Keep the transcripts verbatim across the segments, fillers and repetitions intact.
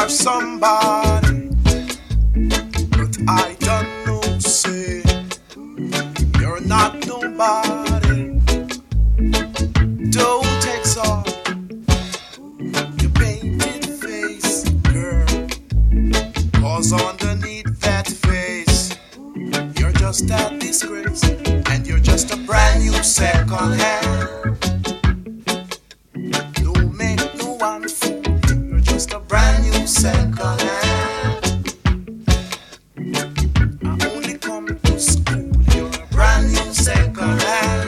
somebody, but I don't know, say you're not nobody. Don't exalt your painted face, girl, 'cause underneath that face you're just a disgrace, and you're just a brand new second hand. Don't make no one fool, you're just a brand new second hand. I only come to school, you're a brand new second hand.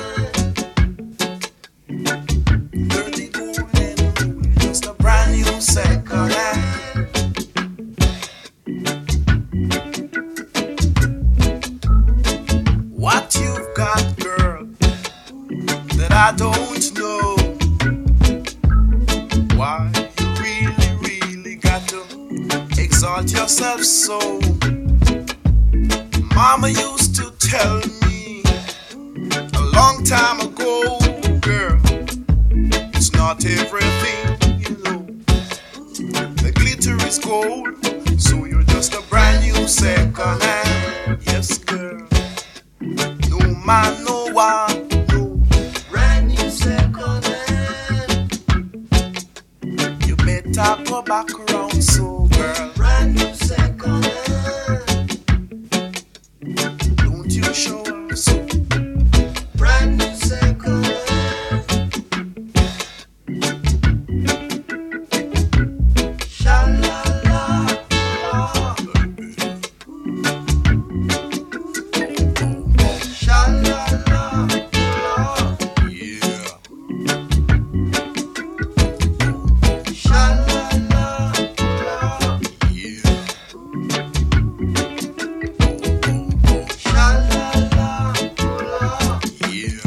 Dirty golden rule, you're just a brand new second hand. What you've got, girl, that I don't know. Why you really, really got to exalt yourself so? Mama used to tell me a long time ago, girl, it's not everything, you know. The glitter is gold, so you're just a brand new second hand. Yes, girl. No man, no one, no brand new second hand. You better go back around, so girl, brand new second hand. Don't you show her so brand new second hand. Sha-la-la, sha-la-la, yeah. Sha-la-la, yeah. Sha-la-la, yeah.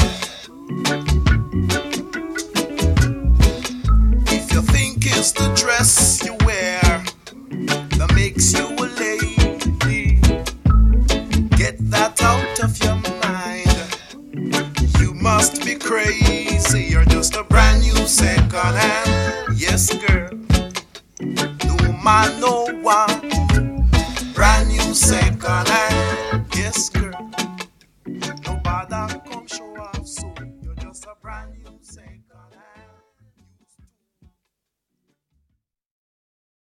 If you think it's the dress you wear that makes you a lady, get that out of your mind. You must be crazy, you're just a brand new second hand. Yes, girl. No man, no one. Brand new second hand. Yes, girl. Nobody come show off, so you're just a brand new second hand.